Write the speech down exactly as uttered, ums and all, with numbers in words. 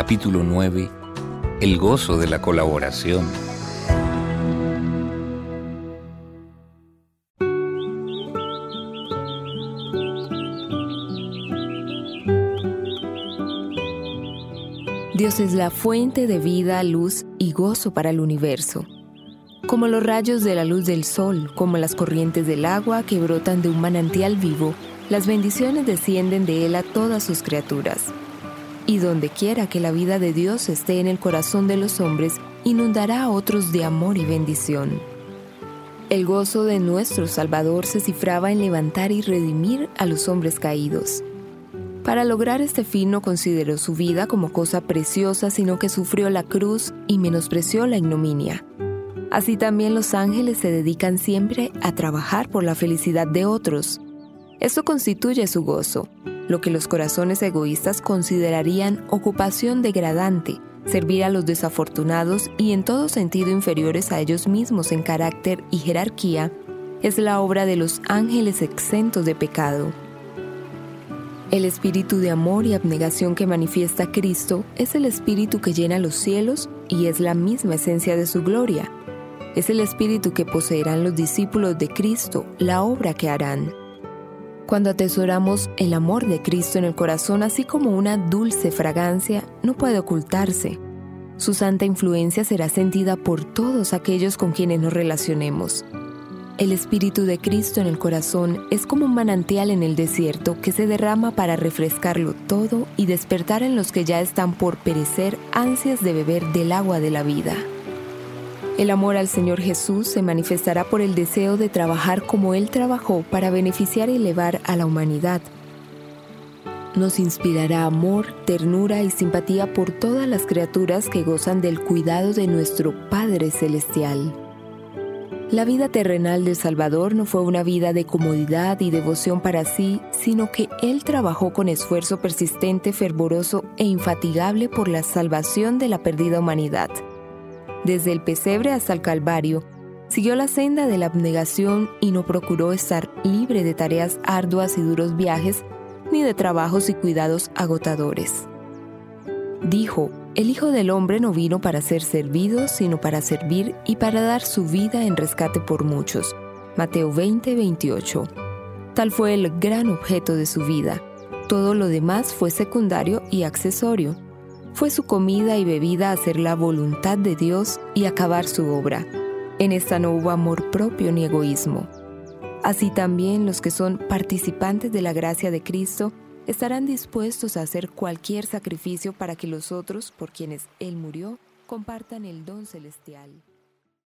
capítulo nueve, el gozo de la colaboración. Dios es la fuente de vida, luz y gozo para el universo. Como los rayos de la luz del sol, como las corrientes del agua que brotan de un manantial vivo, las bendiciones descienden de Él a todas sus criaturas. Y donde quiera que la vida de Dios esté en el corazón de los hombres, inundará a otros de amor y bendición. El gozo de nuestro Salvador se cifraba en levantar y redimir a los hombres caídos. Para lograr este fin no consideró su vida como cosa preciosa, sino que sufrió la cruz y menospreció la ignominia. Así también los ángeles se dedican siempre a trabajar por la felicidad de otros. Esto constituye su gozo, lo que los corazones egoístas considerarían ocupación degradante, servir a los desafortunados y en todo sentido inferiores a ellos mismos en carácter y jerarquía, es la obra de los ángeles exentos de pecado. El espíritu de amor y abnegación que manifiesta Cristo es el espíritu que llena los cielos y es la misma esencia de su gloria. Es el espíritu que poseerán los discípulos de Cristo, la obra que harán. Cuando atesoramos el amor de Cristo en el corazón, así como una dulce fragancia, no puede ocultarse. Su santa influencia será sentida por todos aquellos con quienes nos relacionemos. El Espíritu de Cristo en el corazón es como un manantial en el desierto que se derrama para refrescarlo todo y despertar en los que ya están por perecer ansias de beber del agua de la vida. El amor al Señor Jesús se manifestará por el deseo de trabajar como Él trabajó para beneficiar y elevar a la humanidad. Nos inspirará amor, ternura y simpatía por todas las criaturas que gozan del cuidado de nuestro Padre Celestial. La vida terrenal del Salvador no fue una vida de comodidad y devoción para sí, sino que Él trabajó con esfuerzo persistente, fervoroso e infatigable por la salvación de la perdida humanidad. Desde el pesebre hasta el Calvario, siguió la senda de la abnegación y no procuró estar libre de tareas arduas y duros viajes, ni de trabajos y cuidados agotadores. Dijo: el Hijo del Hombre no vino para ser servido, sino para servir y para dar su vida en rescate por muchos. Mateo veinte, veintiocho. Tal fue el gran objeto de su vida. Todo lo demás fue secundario y accesorio. Fue su comida y bebida hacer la voluntad de Dios y acabar su obra. En esta no hubo amor propio ni egoísmo. Así también los que son participantes de la gracia de Cristo estarán dispuestos a hacer cualquier sacrificio para que los otros, por quienes Él murió, compartan el don celestial.